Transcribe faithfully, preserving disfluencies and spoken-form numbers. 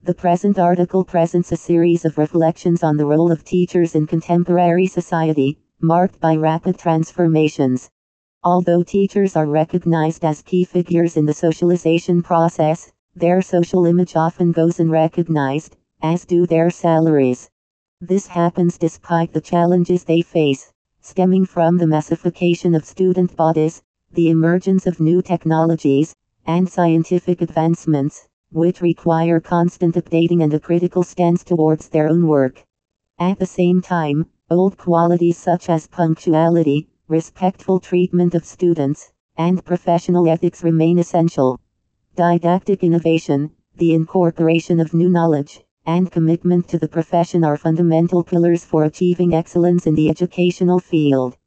The present article presents a series of reflections on the role of teachers in contemporary society, marked by rapid transformations. Although teachers are recognized as key figures in the socialization process, their social image often goes unrecognized, as do their salaries. This happens despite the challenges they face, stemming from the massification of student bodies, the emergence of new technologies, and scientific advancements, which require constant updating and a critical stance towards their own work. At the same time, old qualities such as punctuality, respectful treatment of students, and professional ethics remain essential. Didactic innovation, the incorporation of new knowledge, and commitment to the profession are fundamental pillars for achieving excellence in the educational field.